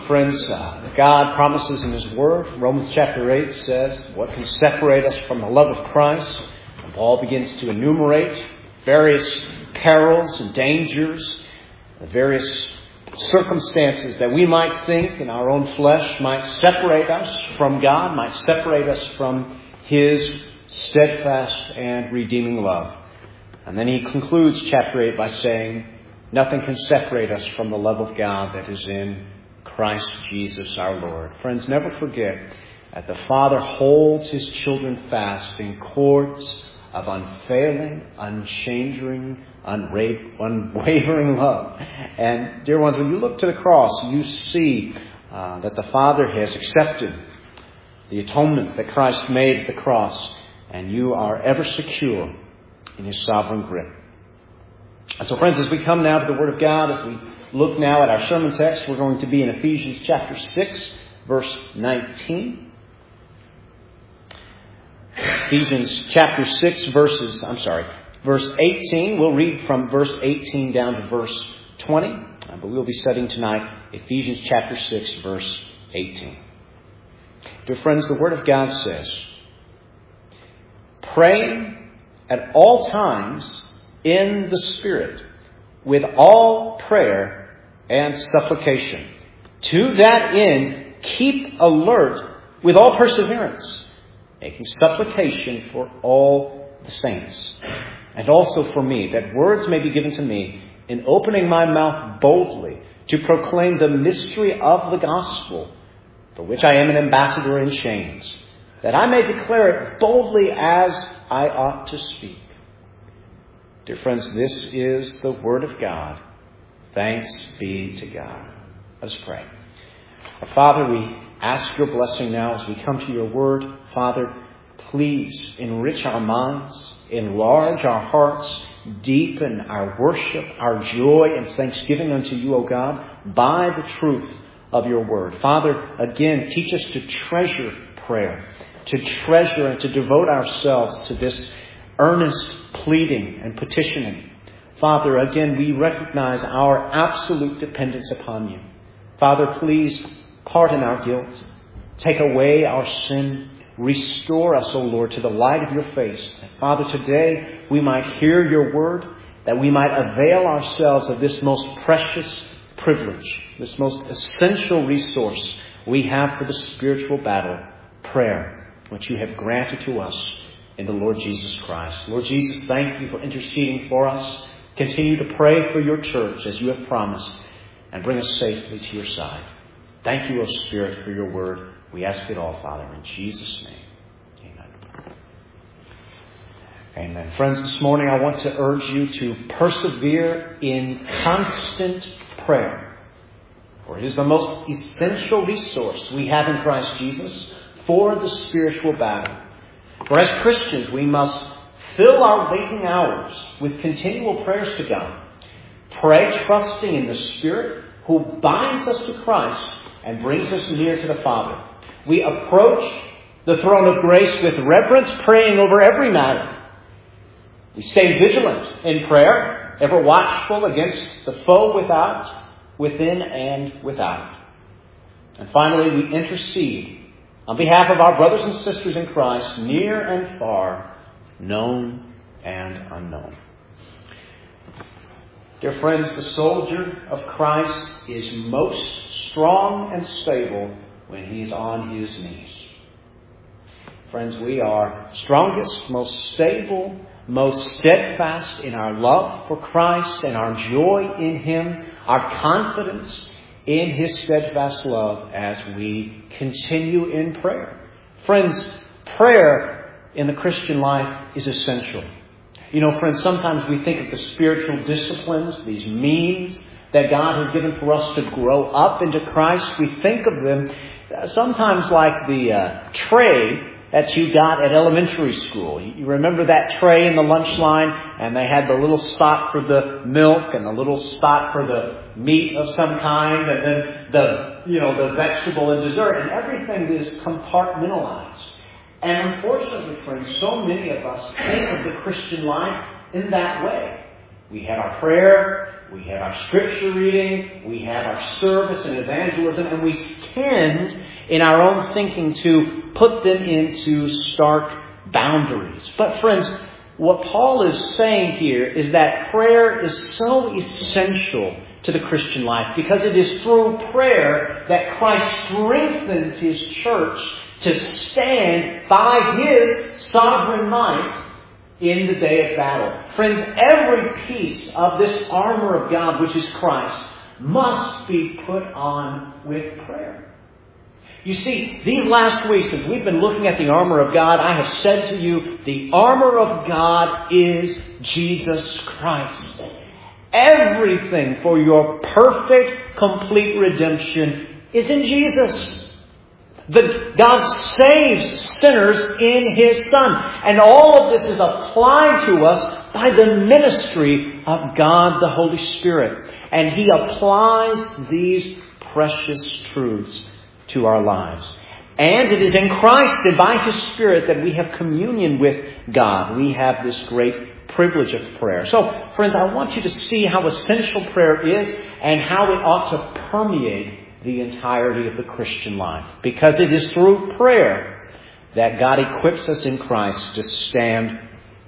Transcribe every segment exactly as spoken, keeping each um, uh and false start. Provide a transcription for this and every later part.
friends, uh, God promises in His Word. Romans chapter eight says, what can separate us from the love of Christ? And Paul begins to enumerate various perils and dangers, the various circumstances that we might think in our own flesh might separate us from God, might separate us from His steadfast and redeeming love. And then he concludes chapter eight by saying, nothing can separate us from the love of God that is in Christ Jesus our Lord. Friends, never forget that the Father holds His children fast in cords of unfailing, unchanging, unra- unwavering love. And dear ones, when you look to the cross, you see uh, that the Father has accepted the atonement that Christ made at the cross, and you are ever secure in His sovereign grip. And so, friends, as we come now to the Word of God, as we look now at our sermon text, we're going to be in Ephesians chapter six, verse nineteen. Ephesians chapter six, verses, I'm sorry, verse eighteen. We'll read from verse eighteen down to verse twenty. But we'll be studying tonight Ephesians chapter six, verse eighteen. Dear friends, the Word of God says, praying at all times in the Spirit, with all prayer and supplication. To that end, keep alert with all perseverance, making supplication for all the saints, and also for me, that words may be given to me in opening my mouth boldly to proclaim the mystery of the gospel, for which I am an ambassador in chains, that I may declare it boldly as I ought to speak. Dear friends, this is the Word of God. Thanks be to God. Let us pray. Our Father, we ask your blessing now as we come to your Word. Father, please enrich our minds, enlarge our hearts, deepen our worship, our joy and thanksgiving unto you, O God, by the truth of your Word. Father, again, teach us to treasure prayer, to treasure and to devote ourselves to this earnest pleading and petitioning. Father, again, we recognize our absolute dependence upon you. Father, please pardon our guilt. Take away our sin. Restore us, O Lord, to the light of your face. That, Father, today we might hear your word, that we might avail ourselves of this most precious privilege, this most essential resource we have for the spiritual battle, prayer, which you have granted to us in the Lord Jesus Christ. Lord Jesus, thank you for interceding for us. Continue to pray for your church as you have promised, and bring us safely to your side. Thank you, O Spirit, for your word. We ask it all, Father, in Jesus' name. Amen. Amen. Friends, this morning I want to urge you to persevere in constant prayer, for it is the most essential resource we have in Christ Jesus for the spiritual battle. For as Christians, we must fill our waking hours with continual prayers to God. Pray trusting in the Spirit who binds us to Christ and brings us near to the Father. We approach the throne of grace with reverence, praying over every matter. We stay vigilant in prayer, ever watchful against the foe without, within and without. And finally, we intercede on behalf of our brothers and sisters in Christ, near and far, known and unknown. Dear friends, the soldier of Christ is most strong and stable when he's on his knees. Friends, we are strongest, most stable, most steadfast in our love for Christ and our joy in Him, our confidence in His steadfast love as we continue in prayer. Friends, prayer in the Christian life is essential. You know, friends, sometimes we think of the spiritual disciplines, these means that God has given for us to grow up into Christ. We think of them sometimes like the uh, tray that you got at elementary school. You remember that tray in the lunch line, and they had the little spot for the milk and the little spot for the meat of some kind, and then the, you know, the vegetable and dessert, and everything is compartmentalized. And unfortunately, friends, so many of us think of the Christian life in that way. We have our prayer, we have our scripture reading, we have our service and evangelism, and we tend in our own thinking to put them into stark boundaries. But friends, what Paul is saying here is that prayer is so essential to the Christian life because it is through prayer that Christ strengthens His church to stand by His sovereign might in the day of battle. Friends, every piece of this armor of God, which is Christ, must be put on with prayer. You see, these last weeks, as we've been looking at the armor of God, I have said to you, the armor of God is Jesus Christ. Everything for your perfect, complete redemption is in Jesus. The, God saves sinners in His Son. And all of this is applied to us by the ministry of God the Holy Spirit. And He applies these precious truths to our lives. And it is in Christ and by His Spirit that we have communion with God. We have this great privilege of prayer. So, friends, I want you to see how essential prayer is and how it ought to permeate the entirety of the Christian life. Because it is through prayer that God equips us in Christ to stand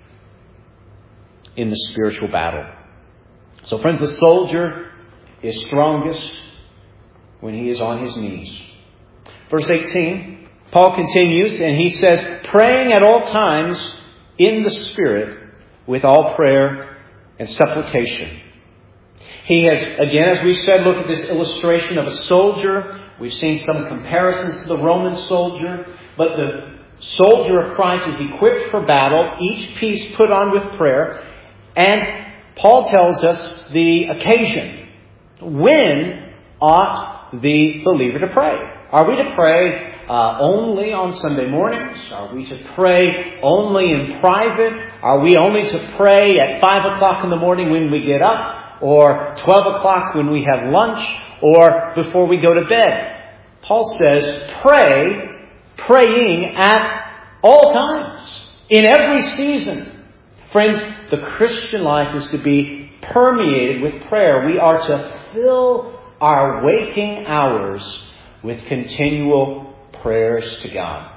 in the spiritual battle. So, friends, the soldier is strongest when he is on his knees. Verse eighteen, Paul continues and he says, praying at all times in the Spirit with all prayer and supplication. He has, again, as we said, look at this illustration of a soldier. We've seen some comparisons to the Roman soldier. But the soldier of Christ is equipped for battle, each piece put on with prayer. And Paul tells us the occasion. When ought the believer to pray? Are we to pray uh, only on Sunday mornings? Are we to pray only in private? Are we only to pray at five o'clock in the morning when we get up? Or twelve o'clock when we have lunch? Or before we go to bed? Paul says, pray, praying at all times, in every season. Friends, the Christian life is to be permeated with prayer. We are to fill our waking hours with continual prayers to God.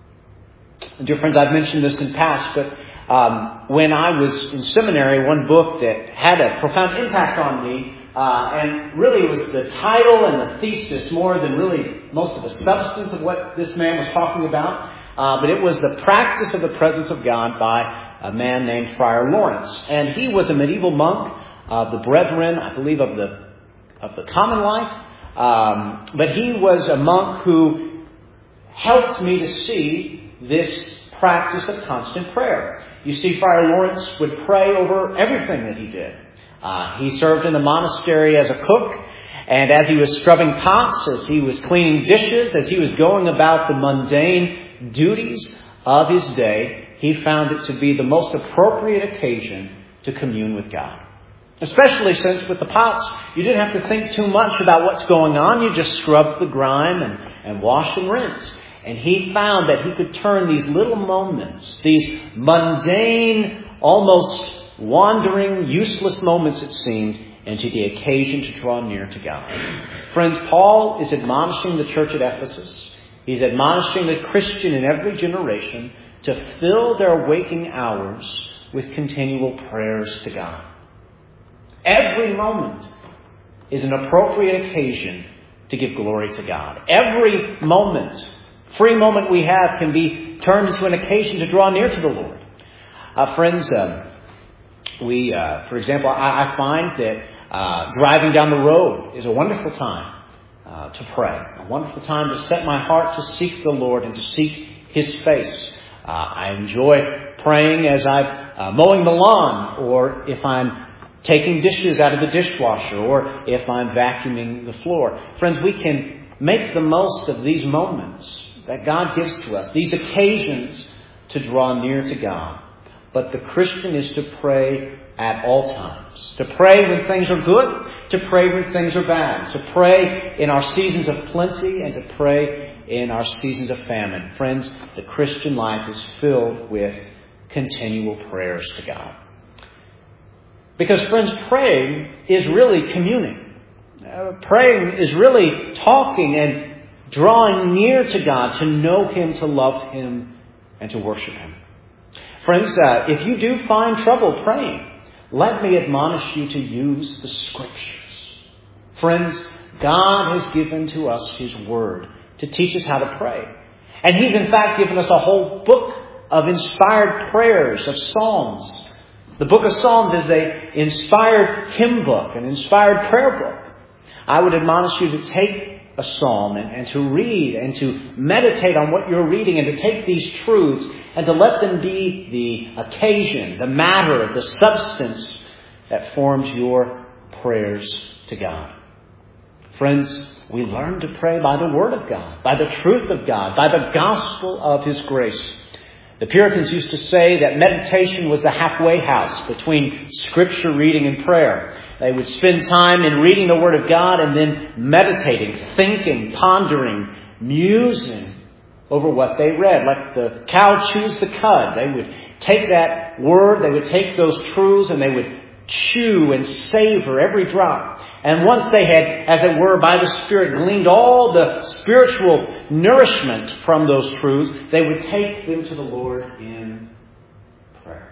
Dear friends, I've mentioned this in past, but um, when I was in seminary, one book that had a profound impact on me, uh, and really was the title and the thesis more than really most of the substance of what this man was talking about, uh, but it was The Practice of the Presence of God by a man named Friar Lawrence. And he was a medieval monk of the Brethren, I believe, of the of the Common Life. Um, but he was a monk who helped me to see this practice of constant prayer. You see, Friar Lawrence would pray over everything that he did. Uh, he served in the monastery as a cook, and as he was scrubbing pots, as he was cleaning dishes, as he was going about the mundane duties of his day, he found it to be the most appropriate occasion to commune with God. Especially since with the pots, you didn't have to think too much about what's going on. You just scrubbed the grime and, and wash and rinse. And he found that he could turn these little moments, these mundane, almost wandering, useless moments, it seemed, into the occasion to draw near to God. Friends, Paul is admonishing the church at Ephesus. He's admonishing the Christian in every generation to fill their waking hours with continual prayers to God. Every moment is an appropriate occasion to give glory to God. Every moment, free moment we have can be turned into an occasion to draw near to the Lord. Uh, friends, um, we, uh, for example, I, I find that uh, driving down the road is a wonderful time uh, to pray. A wonderful time to set my heart to seek the Lord and to seek His face. Uh, I enjoy praying as I'm uh, mowing the lawn, or if I'm taking dishes out of the dishwasher, or if I'm vacuuming the floor. Friends, we can make the most of these moments that God gives to us, these occasions to draw near to God. But the Christian is to pray at all times. To pray when things are good, to pray when things are bad. To pray in our seasons of plenty and to pray in our seasons of famine. Friends, the Christian life is filled with continual prayers to God. Because, friends, praying is really communing. Uh, praying is really talking and drawing near to God, to know Him, to love Him, and to worship Him. Friends, uh, if you do find trouble praying, let me admonish you to use the Scriptures. Friends, God has given to us His Word to teach us how to pray. And He's in fact given us a whole book of inspired prayers, of psalms. The book of Psalms is an inspired hymn book, an inspired prayer book. I would admonish you to take a psalm and, and to read and to meditate on what you're reading and to take these truths and to let them be the occasion, the matter, the substance that forms your prayers to God. Friends, we learn to pray by the Word of God, by the truth of God, by the gospel of His grace. The Puritans used to say that meditation was the halfway house between Scripture reading and prayer. They would spend time in reading the Word of God and then meditating, thinking, pondering, musing over what they read. Like the cow chews the cud. They would take that Word, they would take those truths, and they would chew and savor every drop. And once they had, as it were, by the Spirit, gleaned all the spiritual nourishment from those truths, they would take them to the Lord in prayer.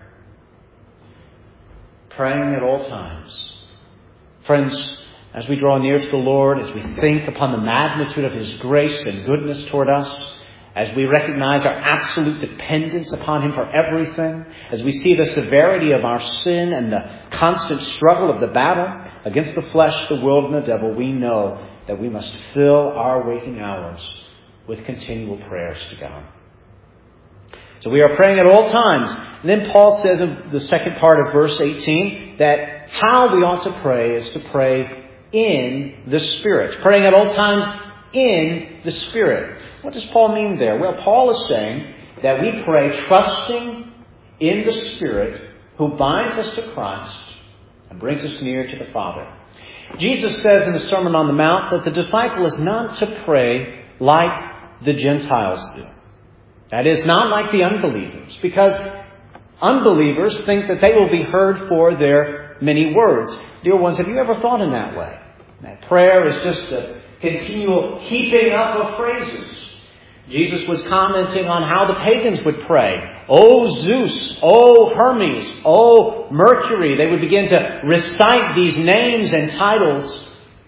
Praying at all times. Friends, as we draw near to the Lord, as we think upon the magnitude of His grace and goodness toward us, as we recognize our absolute dependence upon Him for everything, as we see the severity of our sin and the constant struggle of the battle against the flesh, the world, and the devil, we know that we must fill our waking hours with continual prayers to God. So we are praying at all times. And then Paul says in the second part of verse eighteen that how we ought to pray is to pray in the Spirit. Praying at all times in the Spirit. What does Paul mean there? Well, Paul is saying that we pray trusting in the Spirit who binds us to Christ and brings us near to the Father. Jesus says in the Sermon on the Mount that the disciple is not to pray like the Gentiles do. That is, not like the unbelievers, because unbelievers think that they will be heard for their many words. Dear ones, have you ever thought in that way? That prayer is just a continual heaping up of phrases. Jesus was commenting on how the pagans would pray. Oh Zeus, oh Hermes, oh Mercury. They would begin to recite these names and titles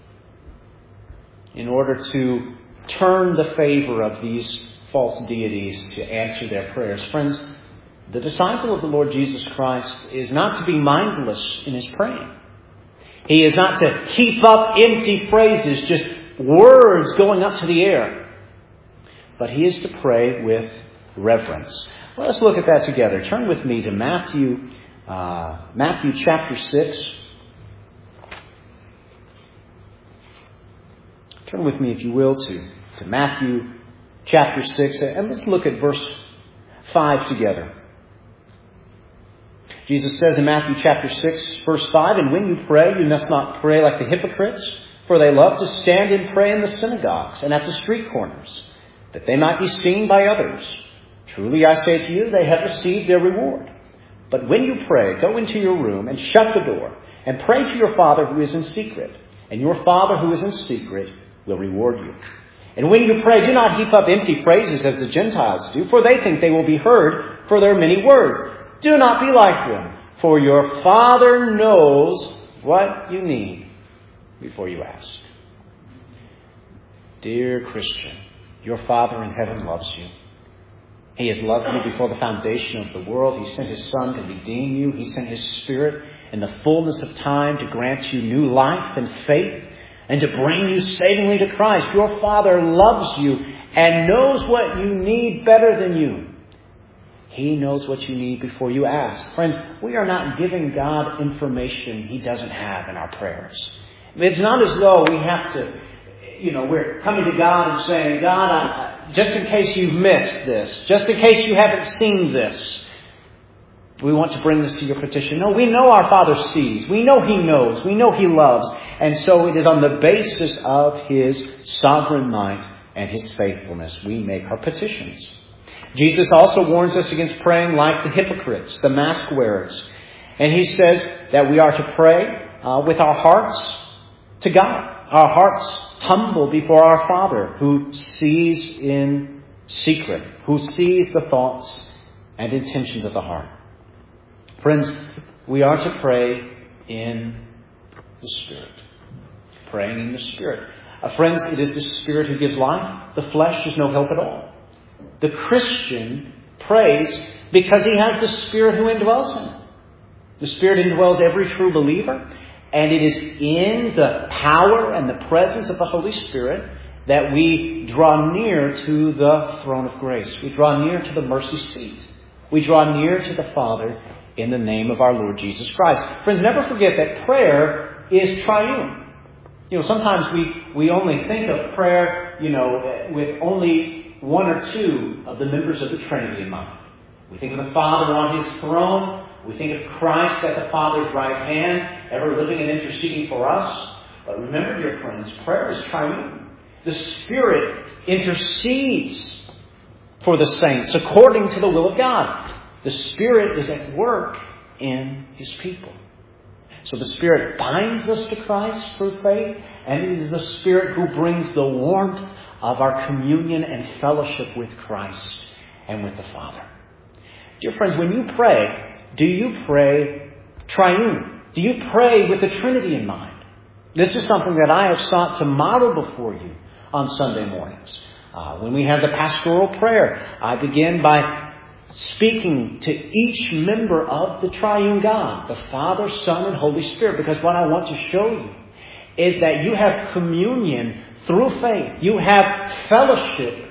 in order to turn the favor of these false deities to answer their prayers. Friends, the disciple of the Lord Jesus Christ is not to be mindless in his praying. He is not to heap up empty phrases, just words going up to the air. But he is to pray with reverence. Well, let's look at that together. Turn with me to Matthew, uh, Matthew chapter six. Turn with me, if you will, to, to Matthew chapter six. And let's look at verse five together. Jesus says in Matthew chapter six, verse five, "And when you pray, you must not pray like the hypocrites, for they love to stand and pray in the synagogues and at the street corners, that they might be seen by others. Truly I say to you, they have received their reward. But when you pray, go into your room and shut the door, and pray to your Father who is in secret, and your Father who is in secret will reward you. And when you pray, do not heap up empty phrases as the Gentiles do, for they think they will be heard for their many words. Do not be like them, for your Father knows what you need before you ask." Dear Christian, your Father in heaven loves you. He has loved you before the foundation of the world. He sent His Son to redeem you. He sent His Spirit in the fullness of time to grant you new life and faith and to bring you savingly to Christ. Your Father loves you and knows what you need better than you. He knows what you need before you ask. Friends, we are not giving God information He doesn't have in our prayers. It's not as though we have to, you know, we're coming to God and saying, God, I, just in case you've missed this, just in case you haven't seen this, we want to bring this to your petition. No, we know our Father sees. We know He knows. We know He loves. And so it is on the basis of His sovereign might and His faithfulness we make our petitions. Jesus also warns us against praying like the hypocrites, the mask wearers. And he says that we are to pray uh, with our hearts to God. Our hearts humble before our Father who sees in secret, who sees the thoughts and intentions of the heart. Friends, we are to pray in the Spirit. Praying in the Spirit. Uh, friends, it is the Spirit who gives life. The flesh is no help at all. The Christian prays because he has the Spirit who indwells him. The Spirit indwells every true believer, and it is in the power and the presence of the Holy Spirit that we draw near to the throne of grace. We draw near to the mercy seat. We draw near to the Father in the name of our Lord Jesus Christ. Friends, never forget that prayer is triune. You know, sometimes we, we only think of prayer, you know, with only one or two of the members of the Trinity in mind. We think of the Father on His throne. We think of Christ at the Father's right hand, ever living and interceding for us. But remember, dear friends, prayer is triune. The Spirit intercedes for the saints according to the will of God. The Spirit is at work in His people. So the Spirit binds us to Christ through faith, and it is the Spirit who brings the warmth of our communion and fellowship with Christ and with the Father. Dear friends, when you pray, do you pray triune? Do you pray with the Trinity in mind? This is something that I have sought to model before you on Sunday mornings. Uh, when we have the pastoral prayer, I begin by speaking to each member of the triune God, the Father, Son, and Holy Spirit, because what I want to show you is that you have communion through faith. You have fellowship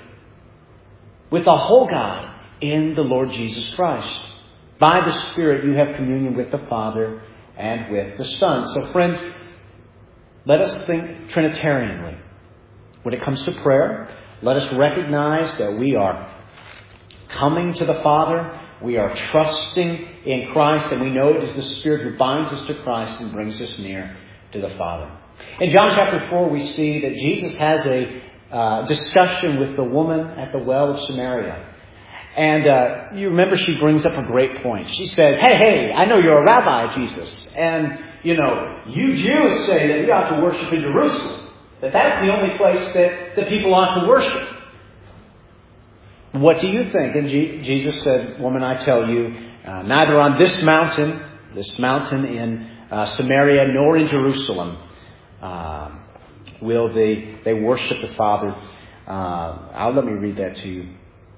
with the whole God in the Lord Jesus Christ. By the Spirit, you have communion with the Father and with the Son. So, friends, let us think Trinitarianly. When it comes to prayer, let us recognize that we are coming to the Father, we are trusting in Christ, and we know it is the Spirit who binds us to Christ and brings us near to the Father. In John chapter four, we see that Jesus has a uh, discussion with the woman at the well of Samaria. And uh, you remember she brings up a great point. She says, hey, hey, I know you're a rabbi, Jesus. And, you know, you Jews say that we ought to worship in Jerusalem. That that's the only place that the people ought to worship. What do you think? And G- Jesus said, woman, I tell you, uh, neither on this mountain, this mountain in uh, Samaria, nor in Jerusalem, uh, will they, they worship the Father. Uh, I'll let me read that to you.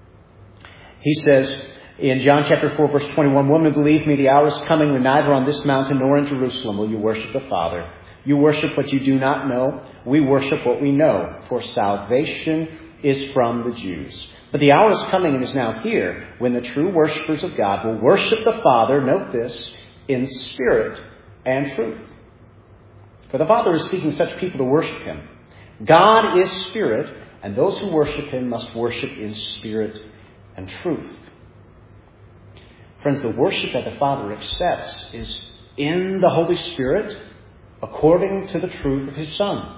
He says in John chapter four, verse twenty-one, woman, believe me, the hour is coming when neither on this mountain nor in Jerusalem will you worship the Father. You worship what you do not know. We worship what we know, for salvation is from the Jews. But the hour is coming and is now here when the true worshipers of God will worship the Father, note this, in spirit and truth. For the Father is seeking such people to worship Him. God is spirit, and those who worship Him must worship in spirit and truth. Friends, the worship that the Father accepts is in the Holy Spirit according to the truth of His Son.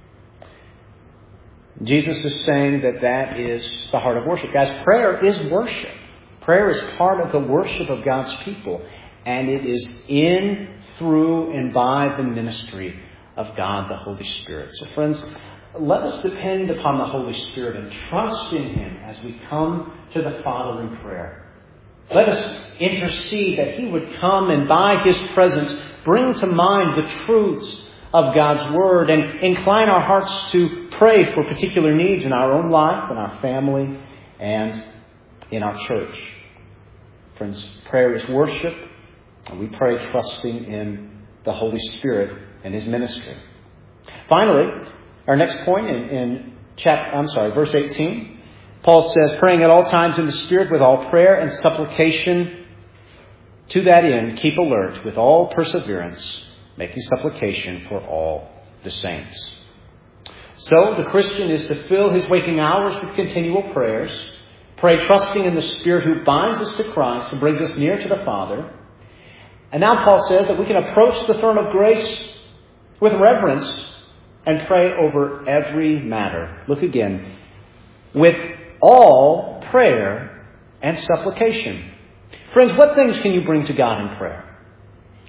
Jesus is saying that that is the heart of worship. Guys, prayer is worship. Prayer is part of the worship of God's people. And it is in, through, and by the ministry of God, the Holy Spirit. So friends, let us depend upon the Holy Spirit and trust in Him as we come to the Father in prayer. Let us intercede that He would come and by His presence bring to mind the truths of God's Word and incline our hearts to pray for particular needs in our own life, in our family, and in our church. Friends, prayer is worship, and we pray trusting in the Holy Spirit and His ministry. Finally, our next point in, in chapter, I'm sorry, verse eighteen, Paul says, praying at all times in the Spirit with all prayer and supplication. To that end, keep alert with all perseverance, making supplication for all the saints. So the Christian is to fill his waking hours with continual prayers, pray trusting in the Spirit who binds us to Christ and brings us near to the Father. And now Paul says that we can approach the throne of grace with reverence and pray over every matter. Look again. With all prayer and supplication. Friends, what things can you bring to God in prayer?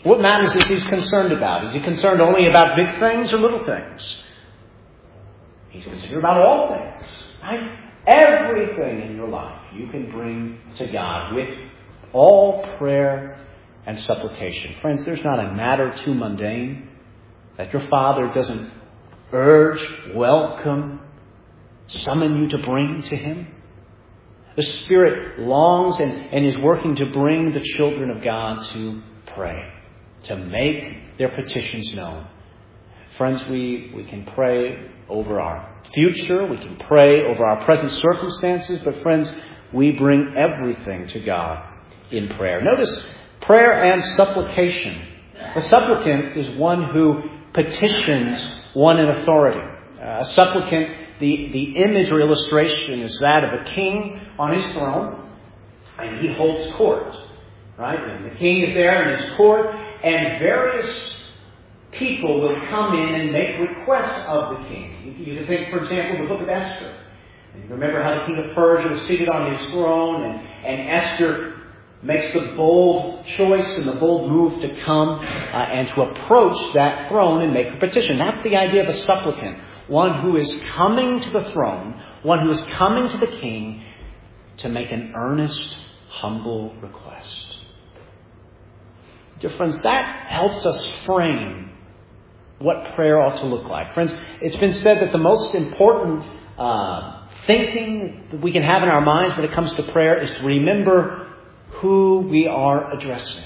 What matters is He's concerned about? Is He concerned only about big things or little things? He's concerned about all things. Right? Everything in your life you can bring to God with all prayer and supplication. Friends, there's not a matter too mundane that your Father doesn't urge, welcome, summon you to bring to Him. The Spirit longs and, and is working to bring the children of God to pray, to make their petitions known. Friends, we, we can pray over our future. We can pray over our present circumstances. But friends, we bring everything to God in prayer. Notice prayer and supplication. A supplicant is one who petitions one in authority. Uh, a supplicant, the, the image or illustration is that of a king on his throne, and he holds court. Right? And the king is there in his court, and various people will come in and make requests of the king. You, you can think, for example, the book of Esther. And you remember how the king of Persia was seated on his throne, and, and Esther makes the bold choice and the bold move to come uh, and to approach that throne and make a petition. That's the idea of a supplicant. One who is coming to the throne, one who is coming to the king to make an earnest, humble request. Dear friends, that helps us frame what prayer ought to look like. Friends, it's been said that the most important uh, thinking that we can have in our minds when it comes to prayer is to remember who we are addressing.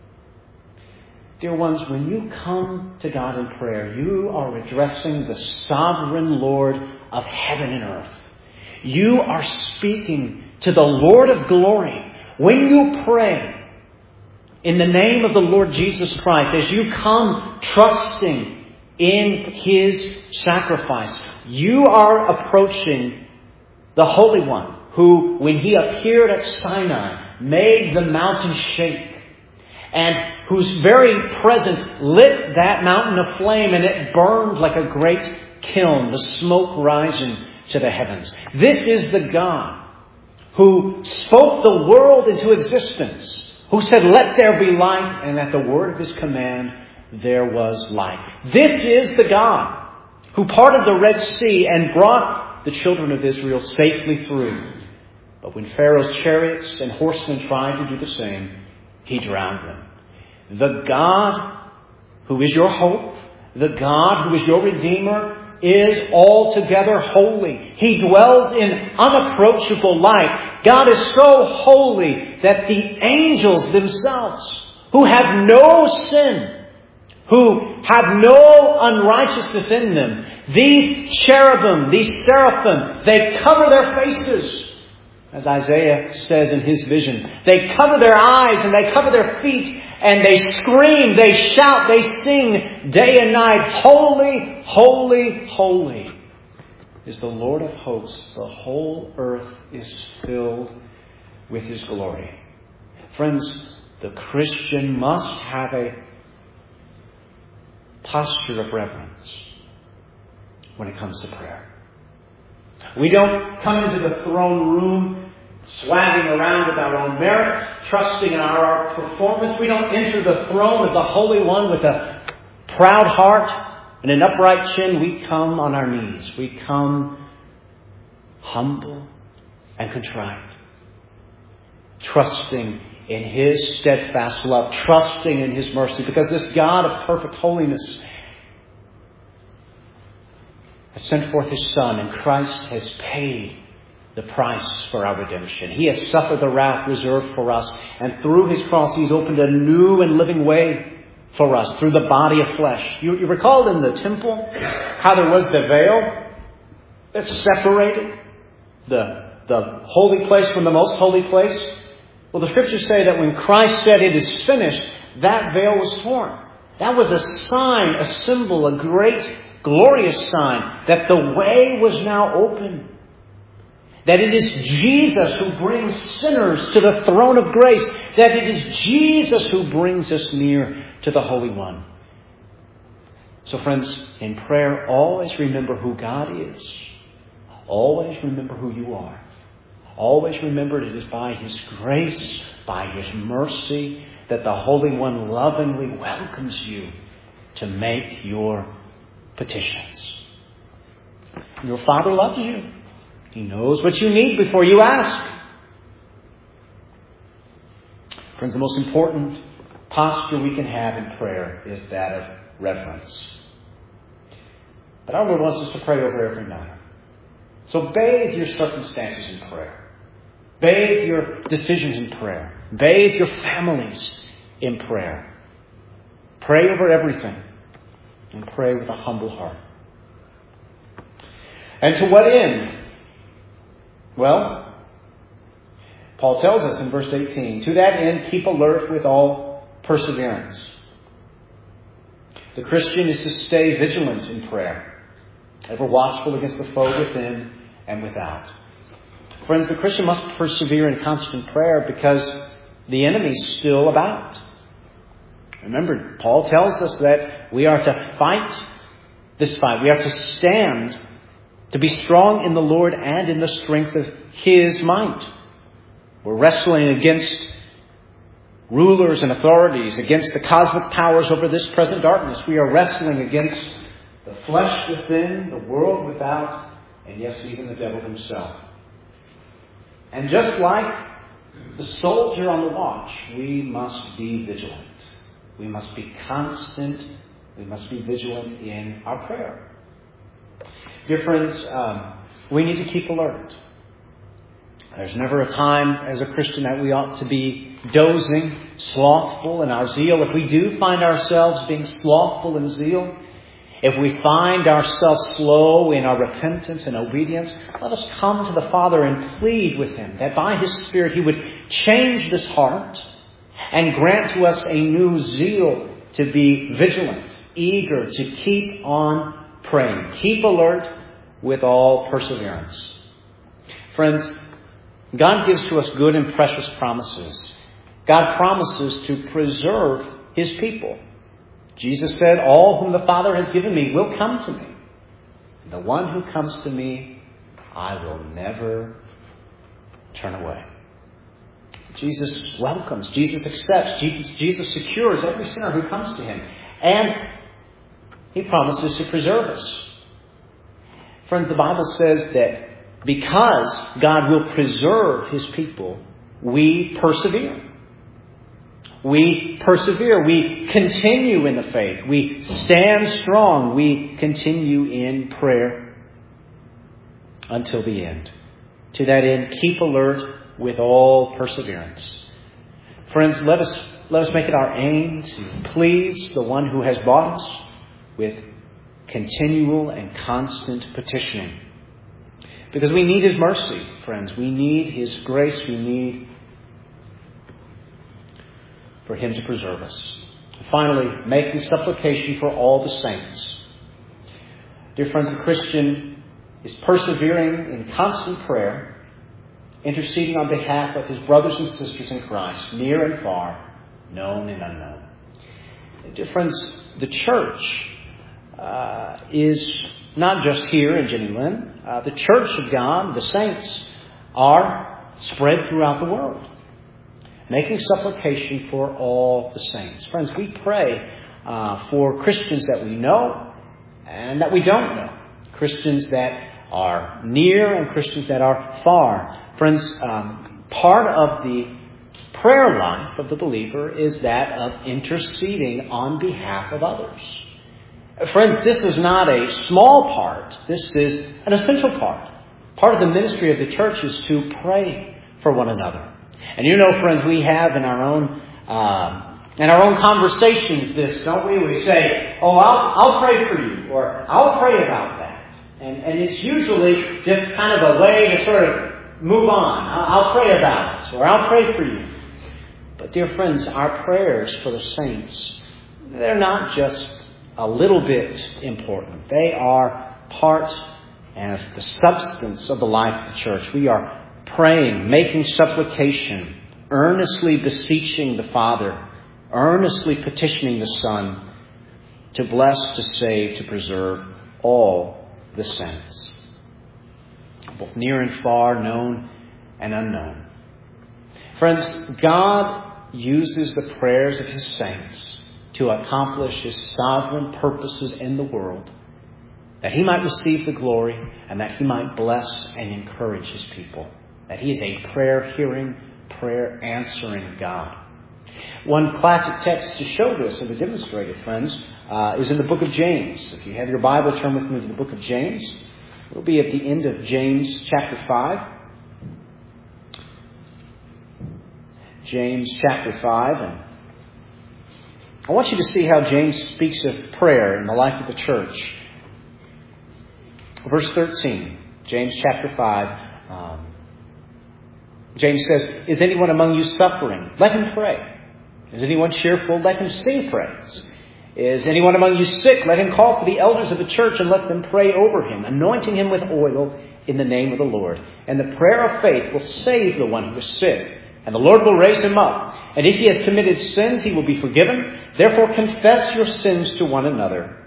Dear ones, when you come to God in prayer, you are addressing the sovereign Lord of heaven and earth. You are speaking to the Lord of glory. When you pray in the name of the Lord Jesus Christ, as you come trusting in His sacrifice, you are approaching the Holy One who, when He appeared at Sinai, made the mountain shake, and whose very presence lit that mountain aflame, and it burned like a great kiln, the smoke rising to the heavens. This is the God who spoke the world into existence, who said, "Let there be light," and at the word of His command, there was light. This is the God who parted the Red Sea and brought the children of Israel safely through. But when Pharaoh's chariots and horsemen tried to do the same, He drowned them. The God who is your hope, the God who is your Redeemer, is altogether holy. He dwells in unapproachable light. God is so holy that the angels themselves, who have no sin, who have no unrighteousness in them, these cherubim, these seraphim, they cover their faces. As Isaiah says in his vision, they cover their eyes and they cover their feet, and they scream, they shout, they sing day and night, "Holy, holy, holy is the Lord of hosts. The whole earth is filled with His glory." Friends, the Christian must have a posture of reverence when it comes to prayer. We don't come into the throne room swagging around with our own merit, trusting in our performance. We don't enter the throne of the Holy One with a proud heart and an upright chin. We come on our knees. We come humble and contrite, trusting in His steadfast love, trusting in His mercy, because this God of perfect holiness has sent forth His Son, and Christ has paid the price for our redemption. He has suffered the wrath reserved for us, and through His cross He's opened a new and living way for us through the body of flesh. You, you recall in the temple how there was the veil that separated the, the holy place from the most holy place? Well, the Scriptures say that when Christ said, "It is finished," that veil was torn. That was a sign, a symbol, a great, glorious sign that the way was now open. That it is Jesus who brings sinners to the throne of grace. That it is Jesus who brings us near to the Holy One. So friends, in prayer, always remember who God is. Always remember who you are. always remember it is by His grace, by His mercy, that the Holy One lovingly welcomes you to make your petitions. Your Father loves you. He knows what you need before you ask. Friends, the most important posture we can have in prayer is that of reverence. But our Lord wants us to pray over every matter. So bathe your circumstances in prayer. Bathe your decisions in prayer. Bathe your families in prayer. Pray over everything. And pray with a humble heart. And to what end? Well, Paul tells us in verse eighteen, to that end keep alert with all perseverance. The Christian is to stay vigilant in prayer, ever watchful against the foe within and without. Friends, the Christian must persevere in constant prayer because the enemy is still about. Remember, Paul tells us that we are to fight this fight. We are to stand, to be strong in the Lord and in the strength of His might. We're wrestling against rulers and authorities, against the cosmic powers over this present darkness. We are wrestling against the flesh within, the world without, and yes, even the devil himself. And just like the soldier on the watch, we must be vigilant. We must be constant. We must be vigilant in our prayer. Dear friends, um, we need to keep alert. There's never a time as a Christian that we ought to be dozing, slothful in our zeal. If we do find ourselves being slothful in zeal, if we find ourselves slow in our repentance and obedience, let us come to the Father and plead with Him that by His Spirit He would change this heart and grant to us a new zeal to be vigilant, eager to keep on praying. Keep alert with all perseverance. Friends, God gives to us good and precious promises. God promises to preserve His people. Jesus said, all whom the Father has given me will come to me. And the one who comes to me, I will never turn away. Jesus welcomes, Jesus accepts, Jesus, Jesus secures every sinner who comes to Him. And He promises to preserve us. Friends, the Bible says that because God will preserve His people, we persevere. We persevere. We continue in the faith. We stand strong. We continue in prayer until the end. To that end, keep alert with all perseverance. Friends, let us, let us make it our aim to please the one who has bought us with continual and constant petitioning. Because we need His mercy, friends. We need His grace. We need for Him to preserve us. Finally, making supplication for all the saints. Dear friends, the Christian is persevering in constant prayer, interceding on behalf of his brothers and sisters in Christ, near and far, known and unknown. Dear friends, the church uh, is not just here in Jenny Lynn. Uh, the church of God, the saints, are spread throughout the world, making supplication for all the saints. Friends, we pray uh, for Christians that we know and that we don't know. Christians that are near and Christians that are far. Friends, um, part of the prayer life of the believer is that of interceding on behalf of others. Friends, this is not a small part. This is an essential part. Part of the ministry of the church is to pray for one another. And you know, friends, we have in our own uh, in our own conversations this, don't we? We say, "Oh, I'll I'll pray for you," or "I'll pray about that," and and it's usually just kind of a way to sort of move on. I'll, I'll pray about it, or I'll pray for you. But dear friends, our prayers for the saints, they're not just a little bit important. They are part and the substance of the life of the church. We are praying, making supplication, earnestly beseeching the Father, earnestly petitioning the Son to bless, to save, to preserve all the saints, both near and far, known and unknown. Friends, God uses the prayers of His saints to accomplish His sovereign purposes in the world, that He might receive the glory and that He might bless and encourage His people, that He is a prayer-hearing, prayer-answering God. One classic text to show this and to demonstrate it, friends, uh, is in the book of James. If you have your Bible, turn with me to the book of James. We'll be at the end of James chapter five. James chapter five. And I want you to see how James speaks of prayer in the life of the church. Verse thirteen, James chapter five. Um, James says, "Is anyone among you suffering? Let him pray. Is anyone cheerful? Let him sing praise. Is anyone among you sick? Let him call for the elders of the church and let them pray over him, anointing him with oil in the name of the Lord. And the prayer of faith will save the one who is sick, and the Lord will raise him up. And if he has committed sins, he will be forgiven. Therefore confess your sins to one another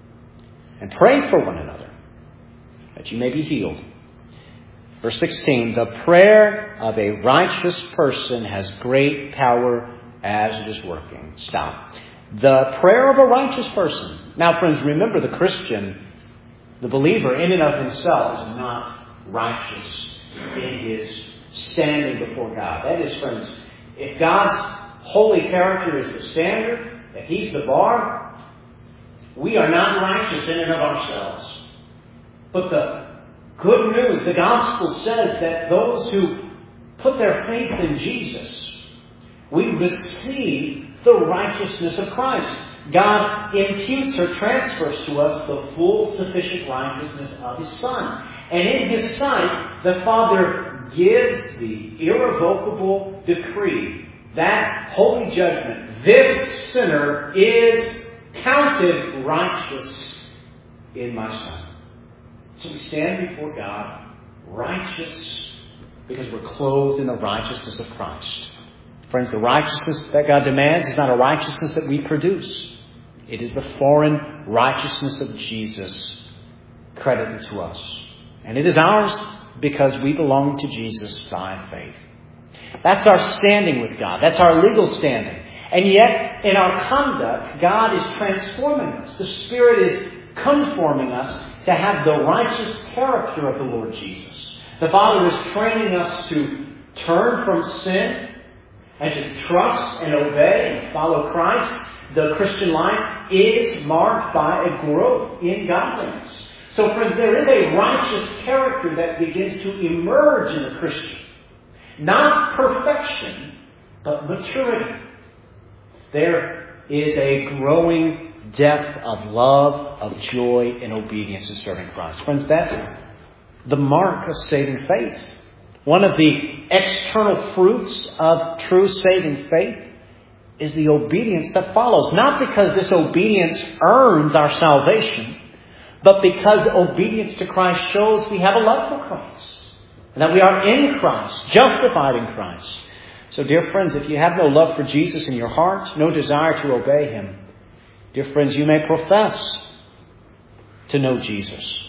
and pray for one another, that you may be healed." Verse sixteen, "The prayer of a righteous person has great power as it is working." Stop. The prayer of a righteous person. Now, friends, remember the Christian, the believer in and of himself is not righteous in his standing before God. That is, friends, if God's holy character is the standard, if He's the bar, we are not righteous in and of ourselves. But the good news, the gospel says that those who put their faith in Jesus, we receive the righteousness of Christ. God imputes or transfers to us the full, sufficient righteousness of His Son. And in His sight, the Father gives the irrevocable decree, that holy judgment. This sinner is counted righteous in my Son. So we stand before God righteous because we're clothed in the righteousness of Christ. Friends, the righteousness that God demands is not a righteousness that we produce. It is the foreign righteousness of Jesus credited to us. And it is ours because we belong to Jesus by faith. That's our standing with God. That's our legal standing. And yet, in our conduct, God is transforming us. The Spirit is conforming us to have the righteous character of the Lord Jesus. The Father is training us to turn from sin and to trust and obey and follow Christ. The Christian life is marked by a growth in godliness. So, friends, there is a righteous character that begins to emerge in the Christian. Not perfection, but maturity. There is a growing depth of love, of joy, and obedience in serving Christ. Friends, that's the mark of saving faith. One of the external fruits of true saving faith is the obedience that follows. Not because this obedience earns our salvation, but because obedience to Christ shows we have a love for Christ, and that we are in Christ, justified in Christ. So, dear friends, if you have no love for Jesus in your heart, no desire to obey Him, dear friends, you may profess to know Jesus.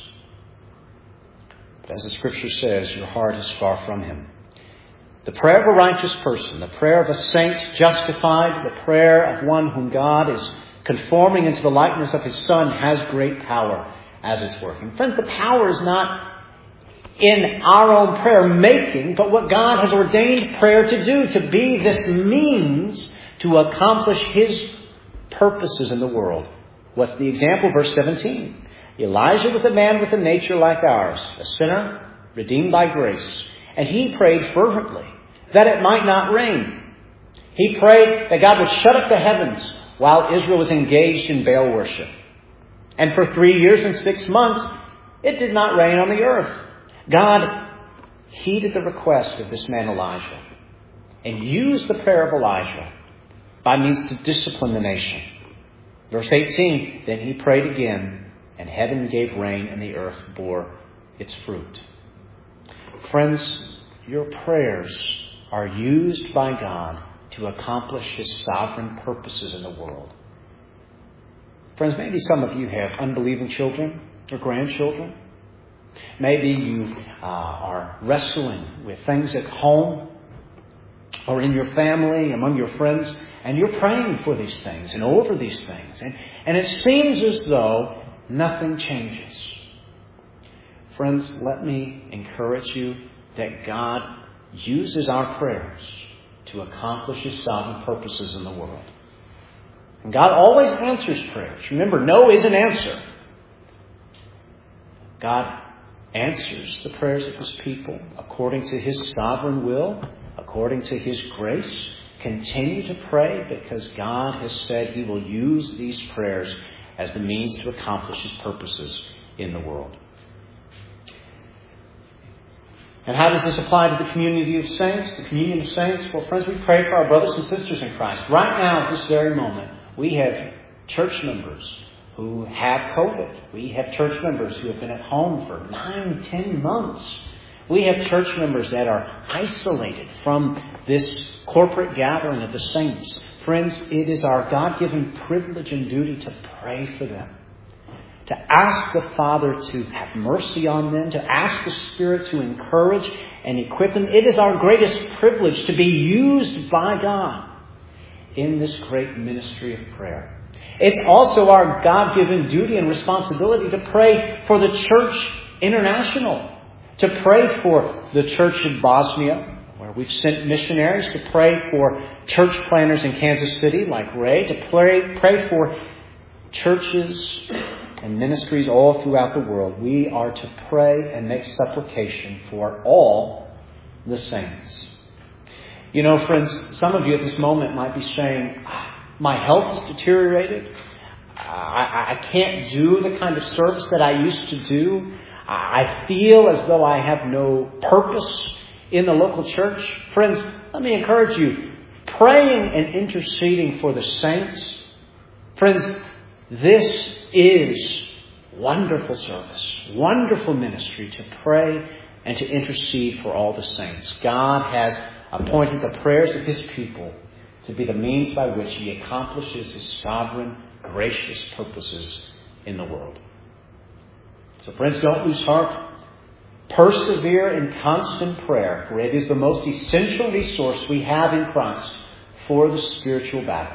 But as the Scripture says, your heart is far from Him. The prayer of a righteous person, the prayer of a saint justified, the prayer of one whom God is conforming into the likeness of His Son has great power as it's working. Friends, the power is not in our own prayer making, but what God has ordained prayer to do, to be this means to accomplish His purposes in the world. What's the example? Verse seventeen. Elijah was a man with a nature like ours, a sinner redeemed by grace. And he prayed fervently that it might not rain. He prayed that God would shut up the heavens while Israel was engaged in Baal worship. And for three years and six months, it did not rain on the earth. God heeded the request of this man Elijah and used the prayer of Elijah by means to discipline the nation. Verse eighteen, then he prayed again, and heaven gave rain, and the earth bore its fruit. Friends, your prayers are used by God to accomplish His sovereign purposes in the world. Friends, maybe some of you have unbelieving children or grandchildren. Maybe you uh, are wrestling with things at home or in your family, among your friends, and you're praying for these things and over these things. And, and it seems as though nothing changes. Friends, let me encourage you that God uses our prayers to accomplish His sovereign purposes in the world. And God always answers prayers. Remember, no is an answer. God answers the prayers of His people according to His sovereign will, according to His grace. Continue to pray because God has said He will use these prayers as the means to accomplish His purposes in the world. And how does this apply to the community of saints? The communion of saints? Well, friends, we pray for our brothers and sisters in Christ. Right now, at this very moment, we have church members who have COVID. We have church members who have been at home for nine, ten months. We have church members that are isolated from this corporate gathering of the saints. Friends, it is our God-given privilege and duty to pray for them. To ask the Father to have mercy on them. To ask the Spirit to encourage and equip them. It is our greatest privilege to be used by God in this great ministry of prayer. It's also our God-given duty and responsibility to pray for the Church International. To pray for the church in Bosnia, where we've sent missionaries. To pray for church planners in Kansas City, like Ray. To pray, pray for churches and ministries all throughout the world. We are to pray and make supplication for all the saints. You know, friends, some of you at this moment might be saying, my health is deteriorated. I, I can't do the kind of service that I used to do. I feel as though I have no purpose in the local church. Friends, let me encourage you. Praying and interceding for the saints. Friends, this is wonderful service, wonderful ministry to pray and to intercede for all the saints. God has appointed the prayers of His people to be the means by which He accomplishes His sovereign, gracious purposes in the world. So friends, don't lose heart. Persevere in constant prayer, for it is the most essential resource we have in Christ for the spiritual battle.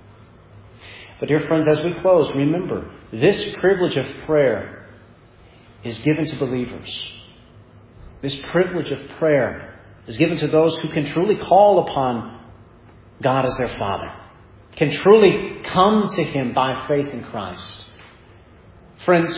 But dear friends, as we close, remember, this privilege of prayer is given to believers. This privilege of prayer is given to those who can truly call upon God as their Father, can truly come to Him by faith in Christ. Friends,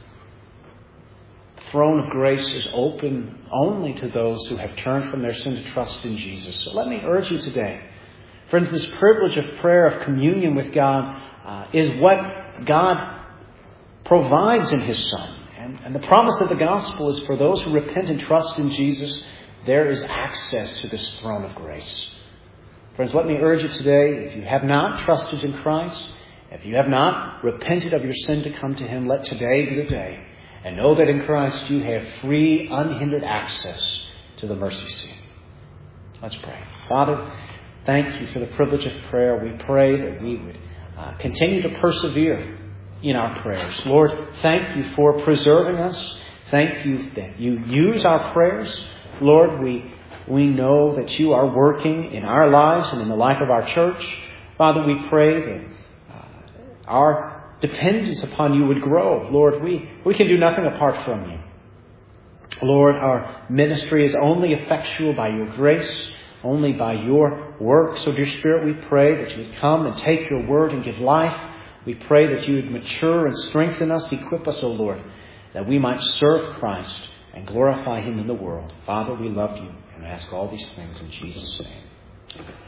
the throne of grace is open only to those who have turned from their sin to trust in Jesus. So let me urge you today, friends, this privilege of prayer, of communion with God, uh, is what God provides in His Son. And, and the promise of the gospel is for those who repent and trust in Jesus, there is access to this throne of grace. Friends, let me urge you today, if you have not trusted in Christ, if you have not repented of your sin to come to Him, let today be the day. And know that in Christ you have free, unhindered access to the mercy seat. Let's pray. Father, thank you for the privilege of prayer. We pray that we would uh, continue to persevere in our prayers. Lord, thank you for preserving us. Thank you that you use our prayers. Lord, we we know that you are working in our lives and in the life of our church. Father, we pray that uh, our dependence upon you would grow. Lord, we, we can do nothing apart from you. Lord, our ministry is only effectual by your grace, only by your work. So, dear Spirit, we pray that you would come and take your word and give life. We pray that you would mature and strengthen us, equip us, O Lord, that we might serve Christ and glorify Him in the world. Father, we love you and ask all these things in Jesus' name.